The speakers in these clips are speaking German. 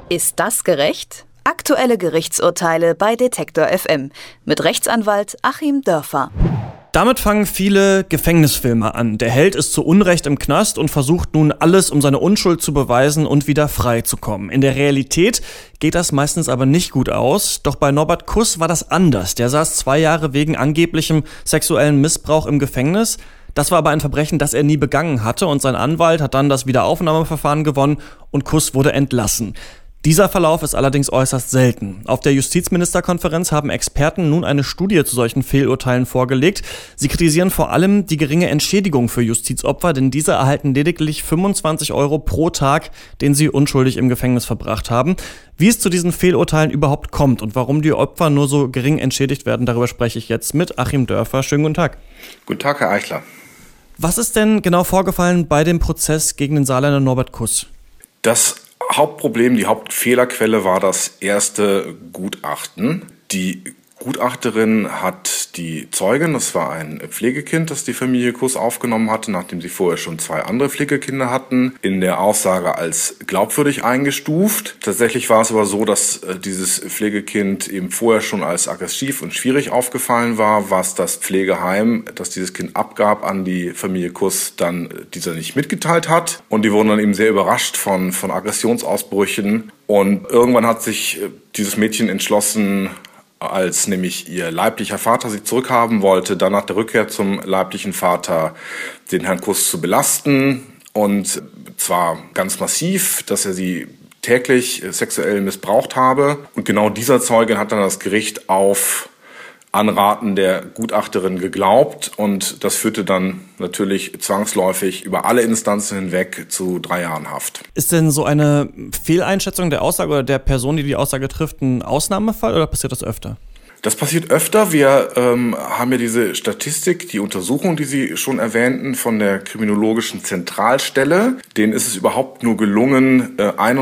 Ist das gerecht? Aktuelle Gerichtsurteile bei Detektor FM mit Rechtsanwalt Achim Dörfer. Damit fangen viele Gefängnisfilme an. Der Held ist zu Unrecht im Knast und versucht nun alles, um seine Unschuld zu beweisen und wieder frei zu kommen. In der Realität geht das meistens aber nicht gut aus. Doch bei Norbert Kuss war das anders. Der saß 2 Jahre wegen angeblichem sexuellen Missbrauch im Gefängnis. Das war aber ein Verbrechen, das er nie begangen hatte, und sein Anwalt hat dann das Wiederaufnahmeverfahren gewonnen und Kuss wurde entlassen. Dieser Verlauf ist allerdings äußerst selten. Auf der Justizministerkonferenz haben Experten nun eine Studie zu solchen Fehlurteilen vorgelegt. Sie kritisieren vor allem die geringe Entschädigung für Justizopfer, denn diese erhalten lediglich 25 € pro Tag, den sie unschuldig im Gefängnis verbracht haben. Wie es zu diesen Fehlurteilen überhaupt kommt und warum die Opfer nur so gering entschädigt werden, darüber spreche ich jetzt mit Achim Dörfer. Schönen guten Tag. Guten Tag, Herr Eichler. Was ist denn genau vorgefallen bei dem Prozess gegen den Saarländer Norbert Kuss? Das Hauptproblem, die Hauptfehlerquelle war das erste Gutachten. Die Gutachterin hat die Zeugin, das war ein Pflegekind, das die Familie Kuss aufgenommen hatte, nachdem sie vorher schon 2 andere Pflegekinder hatten, in der Aussage als glaubwürdig eingestuft. Tatsächlich war es aber so, dass dieses Pflegekind eben vorher schon als aggressiv und schwierig aufgefallen war, was das Pflegeheim, das dieses Kind abgab an die Familie Kuss, dann dieser nicht mitgeteilt hat. Und die wurden dann eben sehr überrascht von Aggressionsausbrüchen. Und irgendwann hat sich dieses Mädchen entschlossen, als nämlich ihr leiblicher Vater sie zurückhaben wollte, dann nach der Rückkehr zum leiblichen Vater den Herrn Kuss zu belasten, und zwar ganz massiv, dass er sie täglich sexuell missbraucht habe. Und genau dieser Zeugin hat dann das Gericht auf Anraten der Gutachterin geglaubt, und das führte dann natürlich zwangsläufig über alle Instanzen hinweg zu 3 Jahren Haft. Ist denn so eine Fehleinschätzung der Aussage oder der Person, die die Aussage trifft, ein Ausnahmefall oder passiert das öfter? Das passiert öfter. Wir haben ja diese Statistik, die Untersuchung, die Sie schon erwähnten, von der Kriminologischen Zentralstelle. Denen ist es überhaupt nur gelungen,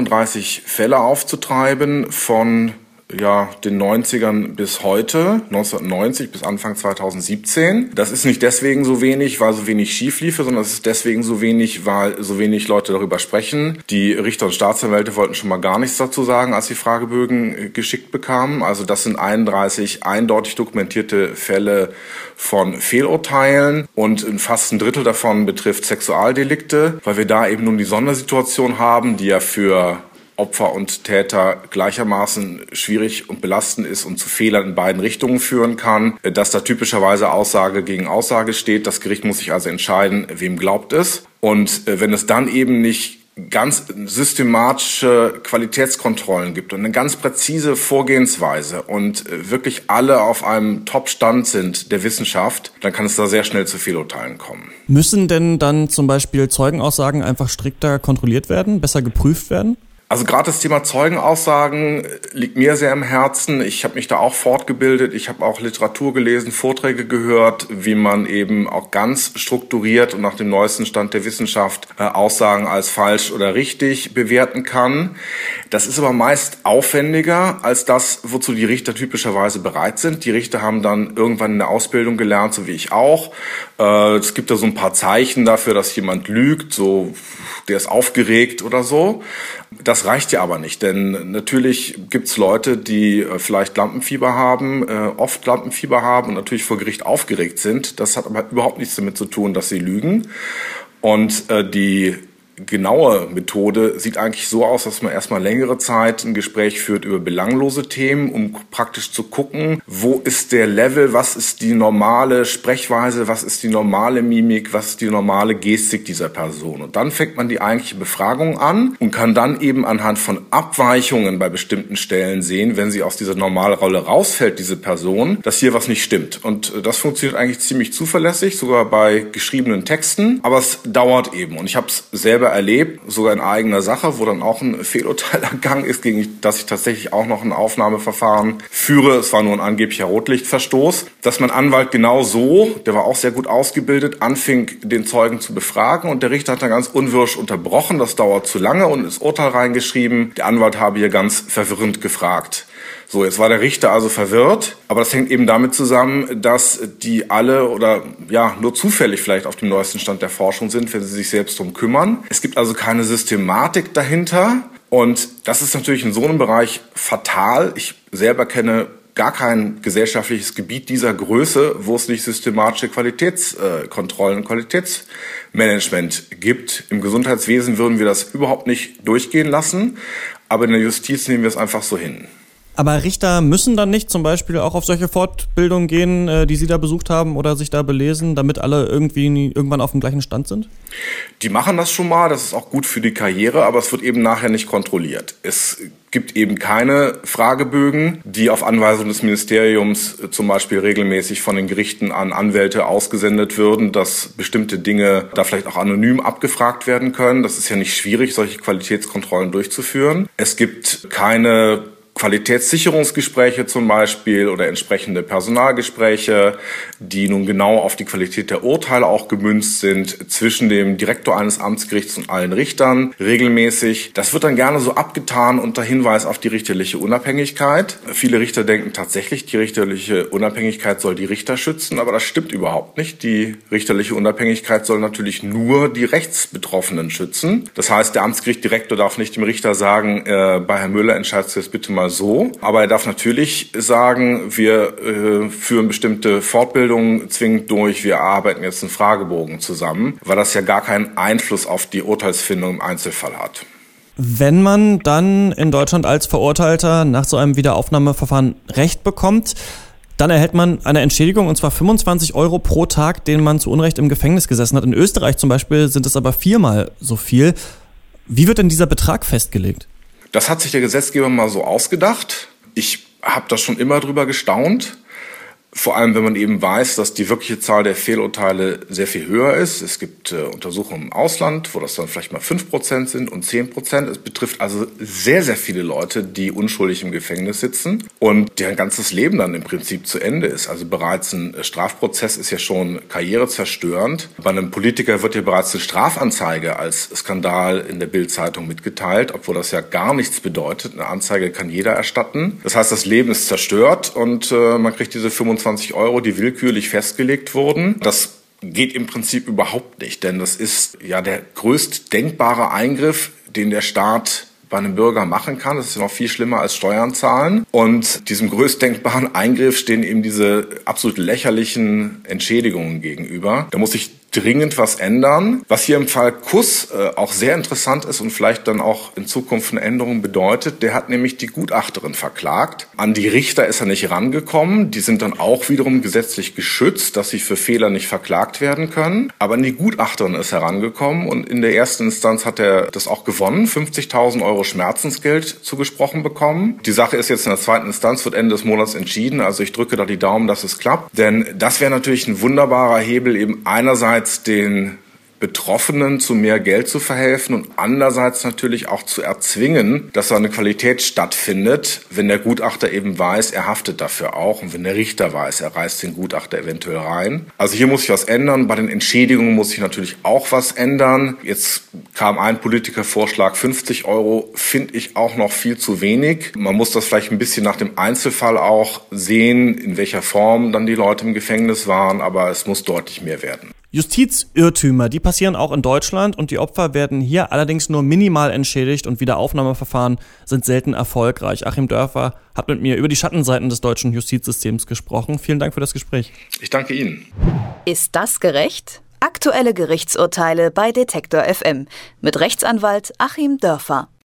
31 Fälle aufzutreiben von den 90ern bis heute, 1990 bis Anfang 2017. Das ist nicht deswegen so wenig, weil so wenig schief liefe, sondern es ist deswegen so wenig, weil so wenig Leute darüber sprechen. Die Richter und Staatsanwälte wollten schon mal gar nichts dazu sagen, als die Fragebögen geschickt bekamen. Also das sind 31 eindeutig dokumentierte Fälle von Fehlurteilen, und fast ein Drittel davon betrifft Sexualdelikte, weil wir da eben nun die Sondersituation haben, die ja für Opfer und Täter gleichermaßen schwierig und belastend ist und zu Fehlern in beiden Richtungen führen kann, dass da typischerweise Aussage gegen Aussage steht. Das Gericht muss sich also entscheiden, wem glaubt es. Und wenn es dann eben nicht ganz systematische Qualitätskontrollen gibt und eine ganz präzise Vorgehensweise und wirklich alle auf einem Top-Stand sind der Wissenschaft, dann kann es da sehr schnell zu Fehlurteilen kommen. Müssen denn dann zum Beispiel Zeugenaussagen einfach strikter kontrolliert werden, besser geprüft werden? Also gerade das Thema Zeugenaussagen liegt mir sehr am Herzen. Ich habe mich da auch fortgebildet. Ich habe auch Literatur gelesen, Vorträge gehört, wie man eben auch ganz strukturiert und nach dem neuesten Stand der Wissenschaft Aussagen als falsch oder richtig bewerten kann. Das ist aber meist aufwendiger als das, wozu die Richter typischerweise bereit sind. Die Richter haben dann irgendwann in der Ausbildung gelernt, so wie ich auch. Es gibt da so ein paar Zeichen dafür, dass jemand lügt, so der ist aufgeregt oder so. Das reicht ja aber nicht, denn natürlich gibt's Leute, die vielleicht Lampenfieber haben, oft Lampenfieber haben und natürlich vor Gericht aufgeregt sind. Das hat aber überhaupt nichts damit zu tun, dass sie lügen. Und die genaue Methode sieht eigentlich so aus, dass man erstmal längere Zeit ein Gespräch führt über belanglose Themen, um praktisch zu gucken, wo ist der Level, was ist die normale Sprechweise, was ist die normale Mimik, was ist die normale Gestik dieser Person. Und dann fängt man die eigentliche Befragung an und kann dann eben anhand von Abweichungen bei bestimmten Stellen sehen, wenn sie aus dieser Normalrolle rausfällt, diese Person, dass hier was nicht stimmt. Und das funktioniert eigentlich ziemlich zuverlässig, sogar bei geschriebenen Texten, aber es dauert eben. Und ich habe es selber erlebt, sogar in eigener Sache, wo dann auch ein Fehlurteil ergangen ist, gegen das ich tatsächlich auch noch ein Aufnahmeverfahren führe. Es war nur ein angeblicher Rotlichtverstoß, dass mein Anwalt genau so, der war auch sehr gut ausgebildet, anfing, den Zeugen zu befragen, und der Richter hat dann ganz unwirsch unterbrochen, das dauert zu lange, und ins Urteil reingeschrieben, der Anwalt habe hier ganz verwirrend gefragt. So, jetzt war der Richter also verwirrt, aber das hängt eben damit zusammen, dass die alle oder nur zufällig vielleicht auf dem neuesten Stand der Forschung sind, wenn sie sich selbst drum kümmern. Es gibt also keine Systematik dahinter. Und das ist natürlich in so einem Bereich fatal. Ich selber kenne gar kein gesellschaftliches Gebiet dieser Größe, wo es nicht systematische Qualitätskontrollen und Qualitätsmanagement gibt. Im Gesundheitswesen würden wir das überhaupt nicht durchgehen lassen, aber in der Justiz nehmen wir es einfach so hin. Aber Richter müssen dann nicht zum Beispiel auch auf solche Fortbildungen gehen, die Sie da besucht haben oder sich da belesen, damit alle irgendwann auf dem gleichen Stand sind? Die machen das schon mal, das ist auch gut für die Karriere, aber es wird eben nachher nicht kontrolliert. Es gibt eben keine Fragebögen, die auf Anweisung des Ministeriums zum Beispiel regelmäßig von den Gerichten an Anwälte ausgesendet würden, dass bestimmte Dinge da vielleicht auch anonym abgefragt werden können. Das ist ja nicht schwierig, solche Qualitätskontrollen durchzuführen. Es gibt keine Qualitätssicherungsgespräche zum Beispiel oder entsprechende Personalgespräche, die nun genau auf die Qualität der Urteile auch gemünzt sind, zwischen dem Direktor eines Amtsgerichts und allen Richtern regelmäßig. Das wird dann gerne so abgetan unter Hinweis auf die richterliche Unabhängigkeit. Viele Richter denken tatsächlich, die richterliche Unabhängigkeit soll die Richter schützen, aber das stimmt überhaupt nicht. Die richterliche Unabhängigkeit soll natürlich nur die Rechtsbetroffenen schützen. Das heißt, der Amtsgerichtdirektor darf nicht dem Richter sagen, bei Herrn Müller entscheidest du jetzt bitte mal so. Aber er darf natürlich sagen, wir führen bestimmte Fortbildungen zwingend durch, wir arbeiten jetzt einen Fragebogen zusammen, weil das ja gar keinen Einfluss auf die Urteilsfindung im Einzelfall hat. Wenn man dann in Deutschland als Verurteilter nach so einem Wiederaufnahmeverfahren Recht bekommt, dann erhält man eine Entschädigung, und zwar 25 € pro Tag, den man zu Unrecht im Gefängnis gesessen hat. In Österreich zum Beispiel sind es aber 4-mal so viel. Wie wird denn dieser Betrag festgelegt? Das hat sich der Gesetzgeber mal so ausgedacht. Ich habe da schon immer drüber gestaunt. Vor allem, wenn man eben weiß, dass die wirkliche Zahl der Fehlurteile sehr viel höher ist. Es gibt Untersuchungen im Ausland, wo das dann vielleicht mal 5% sind und 10%. Es betrifft also sehr, sehr viele Leute, die unschuldig im Gefängnis sitzen und deren ganzes Leben dann im Prinzip zu Ende ist. Also bereits ein Strafprozess ist ja schon karrierezerstörend. Bei einem Politiker wird ja bereits eine Strafanzeige als Skandal in der Bild-Zeitung mitgeteilt, obwohl das ja gar nichts bedeutet. Eine Anzeige kann jeder erstatten. Das heißt, das Leben ist zerstört und man kriegt diese 25 €, die willkürlich festgelegt wurden. Das geht im Prinzip überhaupt nicht, denn das ist ja der größt denkbare Eingriff, den der Staat bei einem Bürger machen kann. Das ist ja noch viel schlimmer als Steuern zahlen. Und diesem größtdenkbaren Eingriff stehen eben diese absolut lächerlichen Entschädigungen gegenüber. Da muss sich dringend was ändern. Was hier im Fall Kuss auch sehr interessant ist und vielleicht dann auch in Zukunft eine Änderung bedeutet, der hat nämlich die Gutachterin verklagt. An die Richter ist er nicht rangekommen. Die sind dann auch wiederum gesetzlich geschützt, dass sie für Fehler nicht verklagt werden können. Aber an die Gutachterin ist er rangekommen und in der ersten Instanz hat er das auch gewonnen, 50.000 € Schmerzensgeld zugesprochen bekommen. Die Sache ist jetzt in der zweiten Instanz, wird Ende des Monats entschieden. Also ich drücke da die Daumen, dass es klappt. Denn das wäre natürlich ein wunderbarer Hebel, eben einerseits den Betroffenen zu mehr Geld zu verhelfen und andererseits natürlich auch zu erzwingen, dass eine Qualität stattfindet, wenn der Gutachter eben weiß, er haftet dafür auch und wenn der Richter weiß, er reißt den Gutachter eventuell rein. Also hier muss sich was ändern. Bei den Entschädigungen muss sich natürlich auch was ändern. Jetzt kam ein Politikervorschlag, 50 €, finde ich auch noch viel zu wenig. Man muss das vielleicht ein bisschen nach dem Einzelfall auch sehen, in welcher Form dann die Leute im Gefängnis waren, aber es muss deutlich mehr werden. Justizirrtümer, die passieren auch in Deutschland und die Opfer werden hier allerdings nur minimal entschädigt und Wiederaufnahmeverfahren sind selten erfolgreich. Achim Dörfer hat mit mir über die Schattenseiten des deutschen Justizsystems gesprochen. Vielen Dank für das Gespräch. Ich danke Ihnen. Ist das gerecht? Aktuelle Gerichtsurteile bei Detektor FM mit Rechtsanwalt Achim Dörfer.